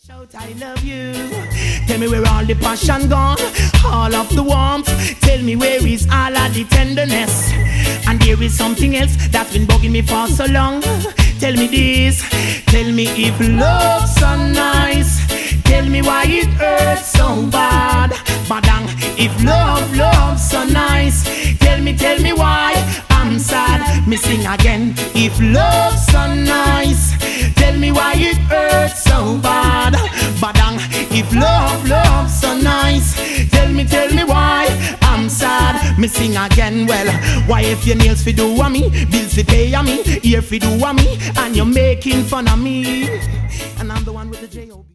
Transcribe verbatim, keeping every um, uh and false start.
Shout I love you. Tell me where all the passion gone, all of the warmth. Tell me where is all of the tenderness. And there is something else that's been bugging me for so long. Tell me this. Tell me if love's so nice. Tell me why it hurts so bad. Badang, if love, love's so nice. Tell me, tell me why I'm sad. Me sing again. If love's so nice. Tell me why it hurts so bad. Badang, if love, love's so nice. Tell me, tell me why I'm sad. Me sing again. Well, why if your nails fi do a me, bills fi pay a me, ear fi do a me, and you're making fun of me, and I'm the one with the J O B